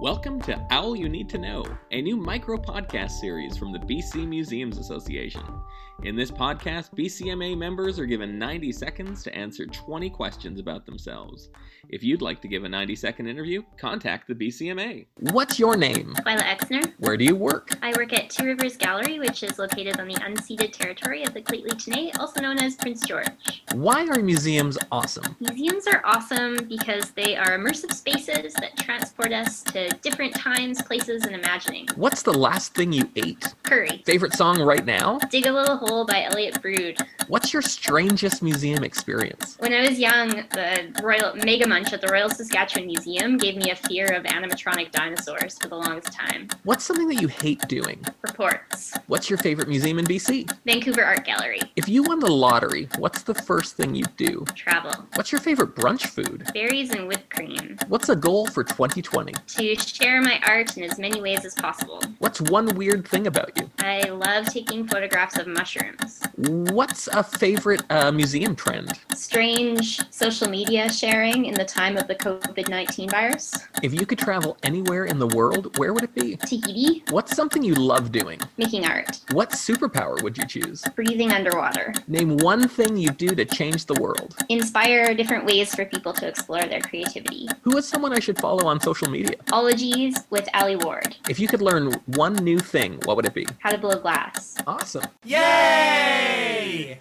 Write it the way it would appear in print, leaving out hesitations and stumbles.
Welcome to Owl You Need to Know, a new micro-podcast series from the BC Museums Association. In this podcast, BCMA members are given 90 seconds to answer 20 questions about themselves. If you'd like to give a 90-second interview, contact the BCMA. What's your name? Twyla Exner. Where do you work? I work at Two Rivers Gallery, which is located on the unceded territory of the Lheidli T'enneh, also known as Prince George. Why are museums awesome? Museums are awesome because they are immersive spaces that transport us to different times, places, and imagining. What's the last thing you ate? Curry. Favorite song right now? Dig a Little Hole by Elliot Brood. What's your strangest museum experience? When I was young, the Royal Mega Munch at the Royal Saskatchewan Museum gave me a fear of animatronic dinosaurs for the longest time. What's something that you hate doing? Reports. What's your favorite museum in BC? Vancouver Art Gallery. If you won the lottery, what's the first thing you'd do? Travel. What's your favorite brunch food? Berries and whipped cream. What's a goal for 2020? To share my art in as many ways as possible. What's one weird thing about you? I love taking photographs of mushrooms. What's a favorite museum trend? Strange social media sharing in the time of the COVID-19 virus. If you could travel anywhere in the world, where would it be? Tahiti. What's something you love doing? Making art. What superpower would you choose? Breathing underwater. Name one thing you do to change the world. Inspire different ways for people to explore their creativity. Who is someone I should follow on social media? Ologies with Ali Ward. If you could learn one new thing, what would it be? How to blow glass. Awesome. Yay!